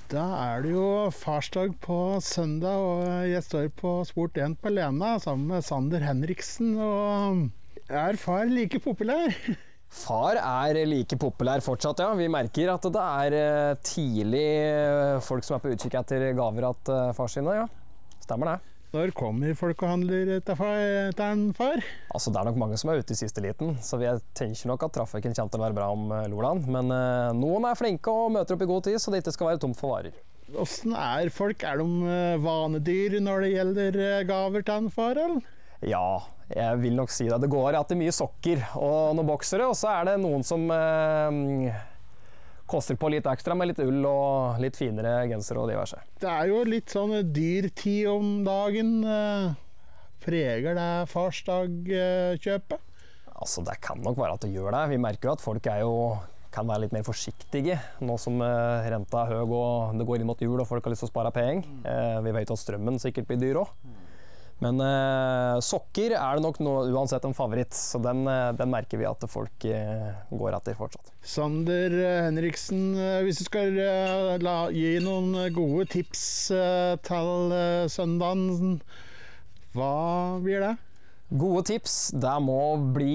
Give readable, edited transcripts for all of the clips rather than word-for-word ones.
Da det jo farsdag på søndag, og jeg står på Sport 1 på Lena sammen med Sander Henriksen. Og far like populær? Far like populær fortsatt, ja. Vi merker at det tidlig folk som på utkikk etter gaver til far sine, ja. Stemmer det. Når kommer folk og handler til en far? Altså, det nok mange som ute i siste liten, så vi tenker nok at trafikken kommer til å være bra om lørdagen. Men noen flinke og møter opp i god tid, så det ikke skal være tomt for varer. Hvordan folk? De vanedyr når det gjelder gaver til en far, eller? Ja, jeg vil nok si det. Det går etter mye sokker og noen boksere, og så det noen som koster på litt ekstra med litt ull og litt finere genser og diverse. Det jo litt sånn dyr tid om dagen. Preger det farsdagkjøpet? Altså, det kan nok være at det gjør det. Vi merker jo at folk kan være litt mer forsiktige nå som renta høy og det går inn mot jul og folk har lyst til å spare penger. Vi vet at strømmen sikkert blir dyr også. Men sokker det nok uansett en favoritt, så den merker vi at folk går etter fortsatt. Sander Henriksen, hvis du skal gi noen gode tips til søndagen, hva blir det? Gode tips, det må bli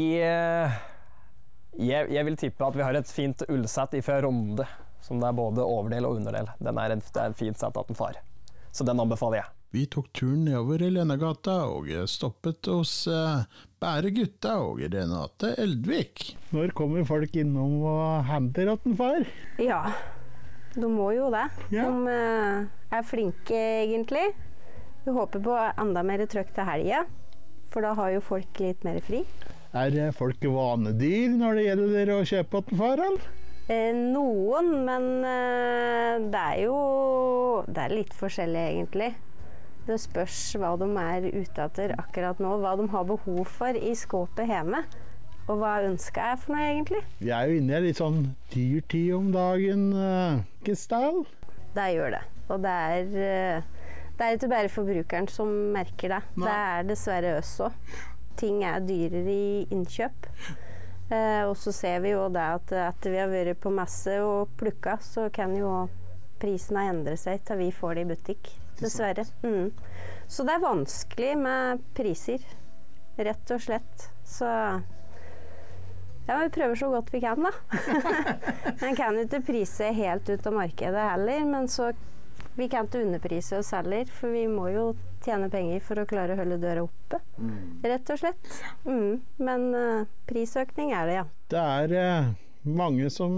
jeg vil tippe at vi har et fint ullsett fra Ronde, som det både overdel og underdel. Det et fint sett av en far, så den anbefaler jeg. Vi tok turen nedover i Lenegata og stoppet hos Bære gutta og Renate Eldvik. Når kommer folk innom og henter at en far? Ja, de må jo det. Ja. De flinke egentlig. Vi håper på enda mer trøkk til helga, for da har jo folk litt mer fri. Folk vanedyr når det gjelder å kjøpe at en far, eller? Noen, men det litt forskjellig egentlig. Det spørs hva de ute etter akkurat nå, hva de har behov for i skåpet hjemme, og hva ønsket for noe egentlig. Vi jo inne i litt sånn dyrtid om dagen, ikke stall? Det gjør det, og det ikke bare forbrukeren som merker det. Nei. Det dessverre oss også. Ting dyrere i innkjøp. Og så ser vi jo det at etter vi har vært på messe og plukka, så kan jo prisen endre seg til vi får det i butikk, dessverre. Så det vanskelig med priser, rett og slett. Så ja, vi prøver så godt vi kan da. Man kan ikke prise helt ut av markedet heller, men så vi kan ikke underprise oss heller, for vi må jo tjene penger for å klare å holde døra oppe, rett og slett. Men prisøkning det, ja. Det mange som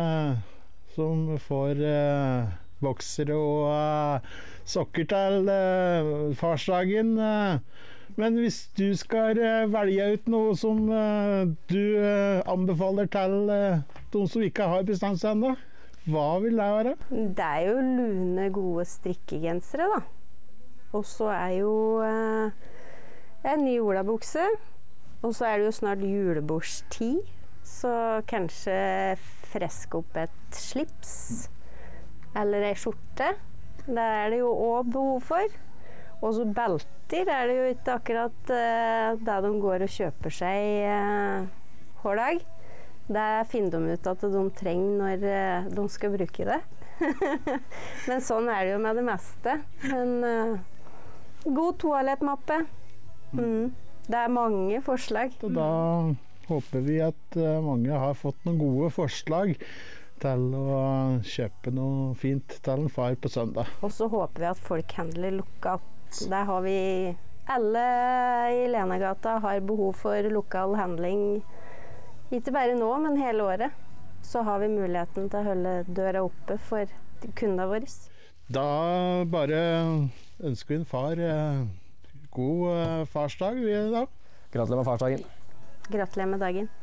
får boksere og sokker til farsdagen. Men hvis du skal velge ut noe som du anbefaler til de som ikke har bestemt seg ennå, hva vil det være? Det jo lune, gode strikkegensere da. Og så jo en ny olabukse, og så det jo snart julebordstid, så kanskje freske opp et slips eller en skjorte. Det det jo også behov for. Og så belter det jo ikke akkurat det de går og kjøper seg hver dag. Det finner de ut at de trenger når de skal bruke det. Men sånn det jo med det meste. Men god toalettmappe. Det mange forslag. Og da håper vi at mange har fått noen gode forslag til å kjøpe noe fint til en far på søndag. Og så håper vi at folk handler lokalt. Der har vi alle i Lenegata har behov for lokal handling. Ikke bare nå, men hele året. Så har vi muligheten til å holde døra oppe for kundene våre. Da bare ønsker vi en far god farsdag. Gratulerer med farsdagen. Gratulerer med dagen.